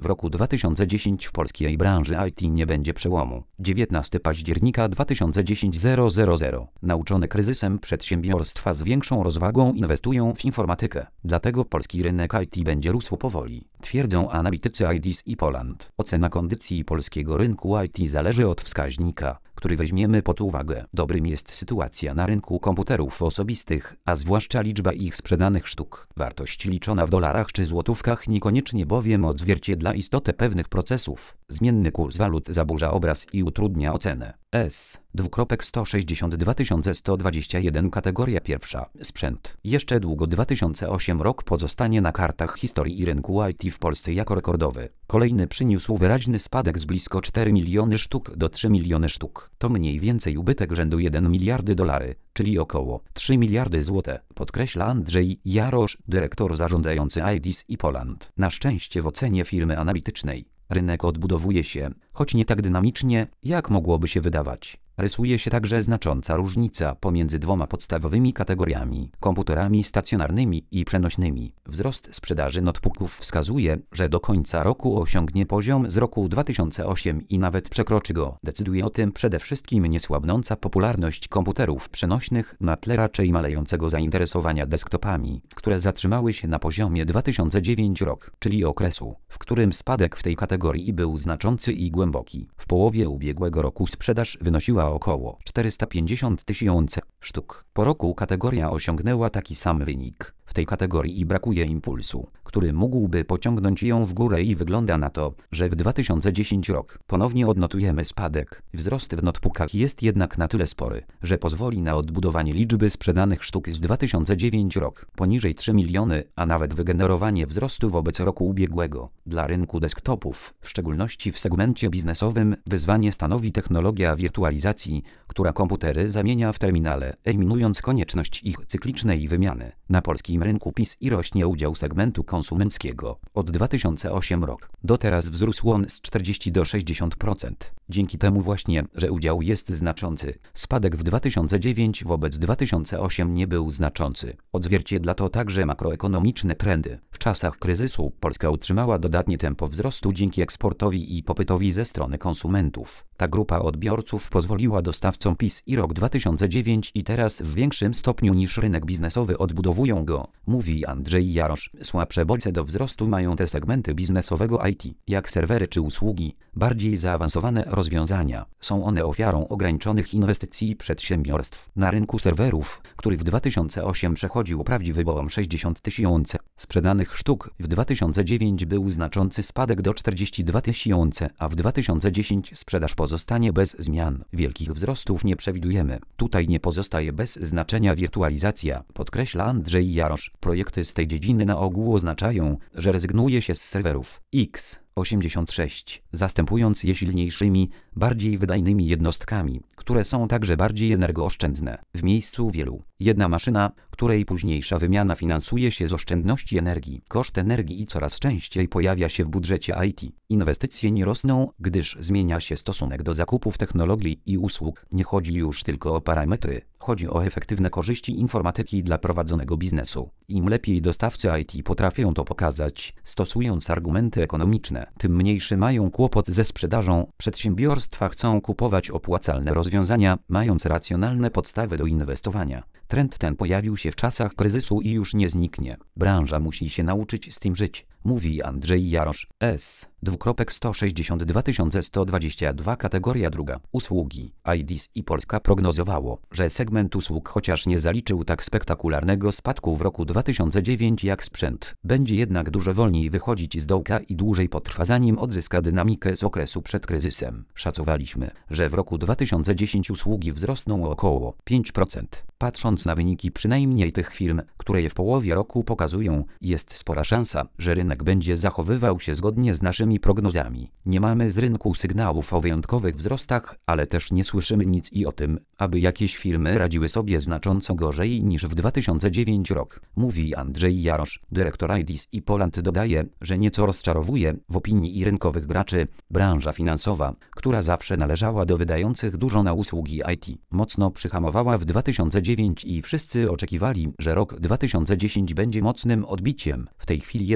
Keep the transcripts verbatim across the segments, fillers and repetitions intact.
W roku dwa tysiące dziesiątym w polskiej branży I T nie będzie przełomu. dziewiętnastego października dwa tysiące dziesiątego. Nauczone kryzysem przedsiębiorstwa z większą rozwagą inwestują w informatykę. Dlatego polski rynek I T będzie rósł powoli, twierdzą analitycy I D S i Poland. Ocena kondycji polskiego rynku I T zależy od wskaźnika, który weźmiemy pod uwagę. Dobrym jest sytuacja na rynku komputerów osobistych, a zwłaszcza liczba ich sprzedanych sztuk. Wartość liczona w dolarach czy złotówkach niekoniecznie bowiem odzwierciedla istotę pewnych procesów. Zmienny kurs walut zaburza obraz i utrudnia ocenę. S. sto sześćdziesiąt dwa tysiące sto dwadzieścia jeden Kategoria pierwsza. Sprzęt. Jeszcze długo dwa tysiące ósmy rok pozostanie na kartach historii i rynku I T w Polsce jako rekordowy. Kolejny przyniósł wyraźny spadek z blisko cztery miliony sztuk do trzy miliony sztuk. To mniej więcej ubytek rzędu jeden miliardy dolary, czyli około trzy miliardy złotych, podkreśla Andrzej Jarosz, dyrektor zarządzający I D S i Poland. Na szczęście w ocenie firmy analitycznej rynek odbudowuje się, choć nie tak dynamicznie, jak mogłoby się wydawać. Rysuje się także znacząca różnica pomiędzy dwoma podstawowymi kategoriami: komputerami stacjonarnymi i przenośnymi. Wzrost sprzedaży notebooków wskazuje, że do końca roku osiągnie poziom z roku dwa tysiące ósmego i nawet przekroczy go. Decyduje o tym przede wszystkim niesłabnąca popularność komputerów przenośnych na tle raczej malejącego zainteresowania desktopami, które zatrzymały się na poziomie dwa tysiące dziewiąty rok, czyli okresu, w którym spadek w tej kategorii był znaczący i głęboki. W połowie ubiegłego roku sprzedaż wynosiła około czterysta pięćdziesiąt tysięcy sztuk. Po roku kategoria osiągnęła taki sam wynik. W tej kategorii i brakuje impulsu, który mógłby pociągnąć ją w górę i wygląda na to, że w dwa tysiące dziesiątym rok ponownie odnotujemy spadek. Wzrost w notebookach jest jednak na tyle spory, że pozwoli na odbudowanie liczby sprzedanych sztuk z dwa tysiące dziewiątego rok poniżej trzy miliony, a nawet wygenerowanie wzrostu wobec roku ubiegłego. Dla rynku desktopów, w szczególności w segmencie biznesowym, wyzwanie stanowi technologia wirtualizacji, która komputery zamienia w terminale, eliminując konieczność ich cyklicznej wymiany. Na polskim rynku P I S i rośnie udział segmentu konsumenckiego. Od dwa tysiące ósmego roku do teraz wzrósł on z czterdziestu do sześćdziesięciu procent. Dzięki temu właśnie, że udział jest znaczący, spadek w dwa tysiące dziewiątym wobec dwa tysiące ósmego nie był znaczący. Odzwierciedla to także makroekonomiczne trendy. W czasach kryzysu Polska utrzymała dodatnie tempo wzrostu dzięki eksportowi i popytowi ze strony konsumentów. Ta grupa odbiorców pozwoliła dostawcom P I S i rok dwa tysiące dziewiąty i teraz w większym stopniu niż rynek biznesowy odbudowują go, mówi Andrzej Jarosz. Słabsze bodźce do wzrostu mają te segmenty biznesowego I T, jak serwery czy usługi. Bardziej zaawansowane rozwiązania są one ofiarą ograniczonych inwestycji przedsiębiorstw. Na rynku serwerów, który w dwa tysiące ósmym przechodził prawdziwy boom sześćdziesiąt tysięcy sprzedanych sztuk, w dwa tysiące dziewiątym był znaczący spadek do czterdziestu dwóch tysięcy, a w dwa tysiące dziesiątym sprzedaż pozostanie bez zmian. Wielkich wzrostów nie przewidujemy. Tutaj nie pozostaje bez znaczenia wirtualizacja, podkreśla Andrzej Jarosz. Projekty z tej dziedziny na ogół oznaczają, że rezygnuje się z serwerów X osiemdziesiąt sześć, zastępując je silniejszymi, bardziej wydajnymi jednostkami, które są także bardziej energooszczędne. W miejscu wielu, jedna maszyna, której późniejsza wymiana finansuje się z oszczędności energii. Koszt energii coraz częściej pojawia się w budżecie I T. Inwestycje nie rosną, gdyż zmienia się stosunek do zakupów technologii i usług. Nie chodzi już tylko o parametry, chodzi o efektywne korzyści informatyki dla prowadzonego biznesu. Im lepiej dostawcy I T potrafią to pokazać, stosując argumenty ekonomiczne, tym mniejszy mają kłopot ze sprzedażą. Przedsiębiorstwa chcą kupować opłacalne rozwiązania, mając racjonalne podstawy do inwestowania. Trend ten pojawił się w czasach kryzysu i już nie zniknie. Branża musi się nauczyć z tym żyć, mówi Andrzej Jarosz. S. sto sześćdziesiąt dwa tysiące sto dwadzieścia dwa Kategoria druga. Usługi. I D S i Polska prognozowało, że segment usług, chociaż nie zaliczył tak spektakularnego spadku w roku dwa tysiące dziewiątym jak sprzęt, będzie jednak dużo wolniej wychodzić z dołka i dłużej potrwa, zanim odzyska dynamikę z okresu przed kryzysem. Szacowaliśmy, że w roku dwa tysiące dziesiątym usługi wzrosną o około pięć procent. Patrząc na wyniki przynajmniej tych firm, które je w połowie roku pokazują, jest spora szansa, że rynek będzie zachowywał się zgodnie z naszymi prognozami. Nie mamy z rynku sygnałów o wyjątkowych wzrostach, ale też nie słyszymy nic i o tym, aby jakieś firmy radziły sobie znacząco gorzej niż w dwa tysiące dziewiątym rok, mówi Andrzej Jarosz. Dyrektor I D S i Poland dodaje, że nieco rozczarowuje w opinii i rynkowych graczy branża finansowa, która zawsze należała do wydających dużo na usługi I T. Mocno przyhamowała w dwa tysiące dziewiątym i wszyscy oczekiwali, że rok dwa tysiące dziesiąty będzie mocnym odbiciem. W tej chwili jednak jeszcze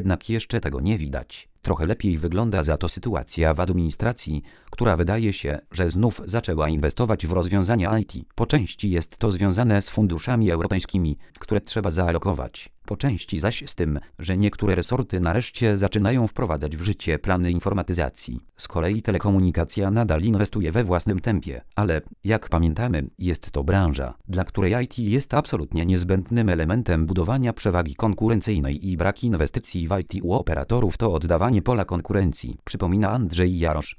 jeszcze tego nie widać. Trochę lepiej wygląda za to sytuacja w administracji, która wydaje się, że znów zaczęła inwestować w rozwiązania I T. Po części jest to związane z funduszami europejskimi, które trzeba zaalokować. Po części zaś z tym, że niektóre resorty nareszcie zaczynają wprowadzać w życie plany informatyzacji. Z kolei telekomunikacja nadal inwestuje we własnym tempie, ale, jak pamiętamy, jest to branża, dla której I T jest absolutnie niezbędnym elementem budowania przewagi konkurencyjnej i brak inwestycji w I T u operatorów to oddawanie pola konkurencji, przypomina Andrzej Jarosz.